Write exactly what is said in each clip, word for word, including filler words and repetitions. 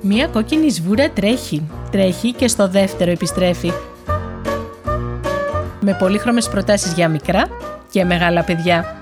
Μία κόκκινη σβούρα τρέχει, τρέχει και στο δεύτερο επιστρέφει. Με πολύχρωμες προτάσεις για μικρά και μεγάλα παιδιά.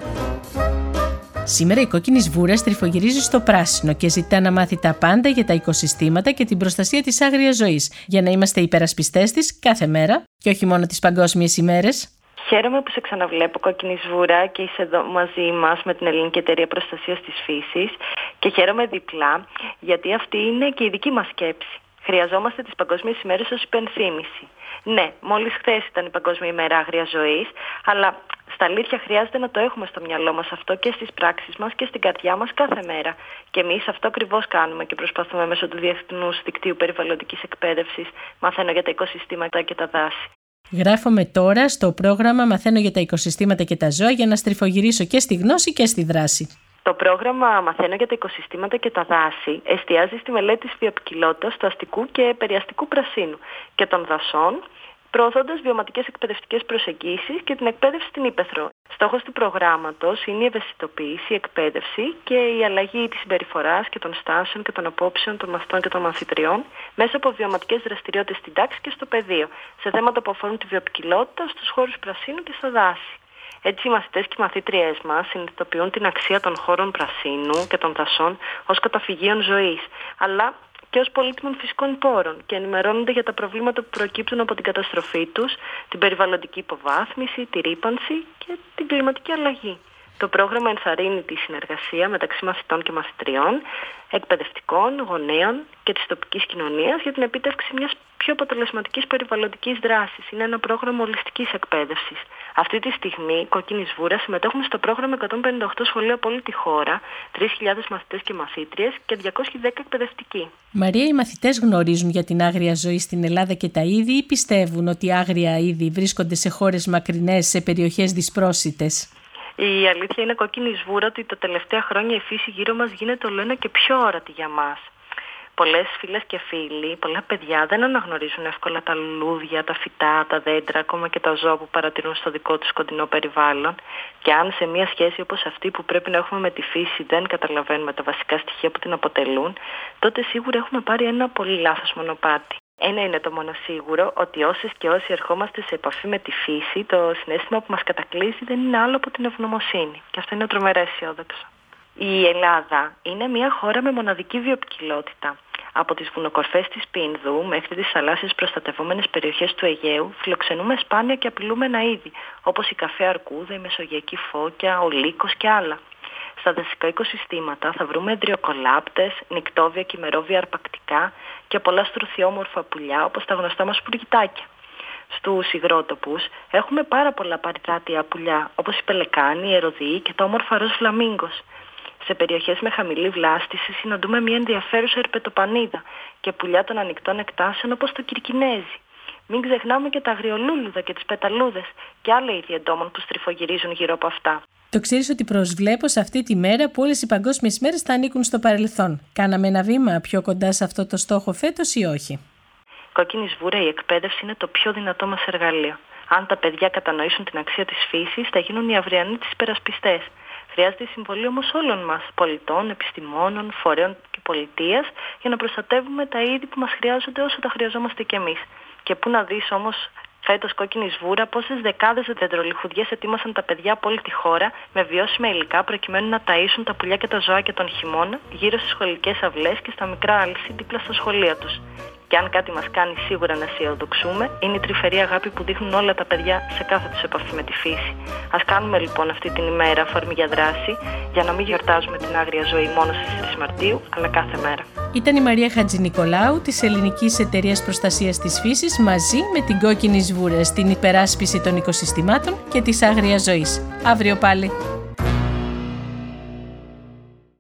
Σήμερα η κόκκινη σβούρα στριφογυρίζει στο πράσινο και ζητά να μάθει τα πάντα για τα οικοσυστήματα και την προστασία της άγριας ζωής, για να είμαστε υπερασπιστές της κάθε μέρα και όχι μόνο τις παγκόσμιες ημέρες. Χαίρομαι που σε ξαναβλέπω, κόκκινη σβούρα, και είσαι εδώ μαζί μας με την Ελληνική Εταιρεία Προστασίας της Φύσης, και χαίρομαι διπλά γιατί αυτή είναι και η δική μας σκέψη. Χρειαζόμαστε τις παγκόσμιες ημέρες ως υπενθύμηση. Ναι, μόλις χθες ήταν η Παγκόσμια ημέρα άγριας ζωής, αλλά στα αλήθεια χρειάζεται να το έχουμε στο μυαλό μας αυτό και στις πράξεις μας και στην καρδιά μας κάθε μέρα. Και εμείς αυτό ακριβώς κάνουμε και προσπαθούμε μέσω του Διεθνούς Δικτύου Περιβαλλοντικής Εκπαίδευσης. Μαθαίνω για τα οικοσυστήματα και τα δάση. Γράφομαι τώρα στο πρόγραμμα Μαθαίνω για τα οικοσυστήματα και τα ζώα για να στριφογυρίσω και στη γνώση και στη δράση. Το πρόγραμμα Μαθαίνω για τα οικοσυστήματα και τα δάση εστιάζει στη μελέτη της βιοποικιλότητας του αστικού και περιαστικού πρασίνου και των δασών, προωθώντας βιωματικές εκπαιδευτικές προσεγγίσεις και την εκπαίδευση στην ύπαιθρο. Στόχος του προγράμματος είναι η ευαισθητοποίηση, η εκπαίδευση και η αλλαγή της συμπεριφοράς και των στάσεων και των απόψεων των μαθητών και των μαθητριών μέσα από βιωματικές δραστηριότητες στην τάξη και στο πεδίο, σε θέματα που αφορούν τη βιοποικιλότητα στους χώρους πρασίνου και στα δάση. Έτσι, οι μαθητές και οι μαθήτριές μας συνειδητοποιούν την αξία των χώρων πρασίνου και των δασών ως καταφυγίων ζωής, αλλά και ως πολύτιμων φυσικών πόρων, και ενημερώνονται για τα προβλήματα που προκύπτουν από την καταστροφή τους, την περιβαλλοντική υποβάθμιση, τη ρύπανση και την κλιματική αλλαγή. Το πρόγραμμα ενθαρρύνει τη συνεργασία μεταξύ μαθητών και μαθητριών, εκπαιδευτικών, γονέων και της τοπικής κοινωνίας για την επίτευξη μιας πιο αποτελεσματικής περιβαλλοντικής δράσης. Είναι ένα πρόγραμμα ολιστικής εκπαίδευσης. Αυτή τη στιγμή, κόκκινη σβούρα, συμμετέχουν στο πρόγραμμα εκατόν πενήντα οκτώ σχολεία από όλη τη χώρα, τρεις χιλιάδες μαθητές και μαθήτριες και διακόσιοι δέκα εκπαιδευτικοί. Μαρία, οι μαθητές γνωρίζουν για την άγρια ζωή στην Ελλάδα και τα είδη, ή πιστεύουν ότι άγρια είδη βρίσκονται σε χώρες μακρινές, σε περιοχές δυσπρόσιτες? Η αλήθεια είναι, κόκκινη σβούρα, ότι τα τελευταία χρόνια η φύση γύρω μας γίνεται όλο ένα και πιο όρατη για μας. Πολλές φίλες και φίλοι, πολλά παιδιά δεν αναγνωρίζουν εύκολα τα λουλούδια, τα φυτά, τα δέντρα, ακόμα και τα ζώα που παρατηρούν στο δικό τους κοντινό περιβάλλον. Και αν σε μια σχέση όπως αυτή που πρέπει να έχουμε με τη φύση δεν καταλαβαίνουμε τα βασικά στοιχεία που την αποτελούν, τότε σίγουρα έχουμε πάρει ένα πολύ λάθος μονοπάτι. Ένα είναι το μόνο σίγουρο, ότι όσες και όσοι ερχόμαστε σε επαφή με τη φύση, το συναίσθημα που μας κατακλείζει δεν είναι άλλο από την ευγνωμοσύνη. Και αυτό είναι τρομερά αισιόδοξο. Η Ελλάδα είναι μια χώρα με μοναδική βιοποικιλότητα. Από τις βουνοκορφές της Πίνδου μέχρι τις θαλάσσιες προστατευόμενες περιοχές του Αιγαίου φιλοξενούμε σπάνια και απειλούμενα είδη, όπως η καφέ αρκούδα, η μεσογειακή φώκια, ο λύκος και άλλα. Στα δασικά οικοσυστήματα θα βρούμε εντρυοκολάπτες, νικτόβια και ημερόβια αρπακτικά και πολλά στρουθιόμορφα πουλιά, όπως τα γνωστά μας πουργητάκια. Στους υγρότοπους έχουμε πάρα πολλά παριδάτια πουλιά, όπως η πελεκάνη, η ερωδιή και τα όμορφα ροζ φλαμίγκος. Σε περιοχές με χαμηλή βλάστηση συναντούμε μια ενδιαφέρουσα ερπετοπανίδα και πουλιά των ανοιχτών εκτάσεων, όπως το κυρκινέζι. Μην ξεχνάμε και τα αγριολούλουδα και τις πεταλούδες και άλλα είδη εντόμων που στριφογυρίζουν γύρω από αυτά. Το ξέρεις ότι προσβλέπω σε αυτή τη μέρα που όλες οι παγκόσμιες μέρες θα ανήκουν στο παρελθόν. Κάναμε ένα βήμα πιο κοντά σε αυτό το στόχο φέτος ή όχι? Κόκκινη σβούρα, η εκπαίδευση είναι το πιο δυνατό μας εργαλείο. Αν τα παιδιά κατανοήσουν την αξία της φύσης, θα γίνουν οι αυριανοί της υπερασπιστές. Χρειάζεται η συμβολή όμως όλων μας, πολιτών, επιστημόνων, φορέων και πολιτείας, για να προστατεύουμε τα είδη που μας χρειάζονται όσο τα χρειαζόμαστε κι εμείς. Και πού να δεις όμως, φέτος, κόκκινη σβούρα, πόσες δεκάδες δεντρολιχουδιές ετοίμασαν τα παιδιά από όλη τη χώρα με βιώσιμα υλικά, προκειμένου να ταΐσουν τα πουλιά και τα ζωάκια τον χειμώνα γύρω στις σχολικές αυλές και στα μικρά άλυση δίπλα στα σχολεία τους. Και αν κάτι μας κάνει σίγουρα να αισιοδοξούμε, είναι η τρυφερή αγάπη που δείχνουν όλα τα παιδιά σε κάθε τους επαφή με τη φύση. Ας κάνουμε λοιπόν αυτή την ημέρα αφορμή για δράση, για να μην γιορτάζουμε την άγρια ζωή μόνο στις τρεις Μαρτίου, αλλά κάθε μέρα. Ήταν η Μαρία Χατζηνικολάου της Ελληνικής Εταιρείας Προστασίας της Φύσης, μαζί με την κόκκινη σβούρα στην υπεράσπιση των οικοσυστημάτων και της άγριας ζωής. Αύριο πάλι.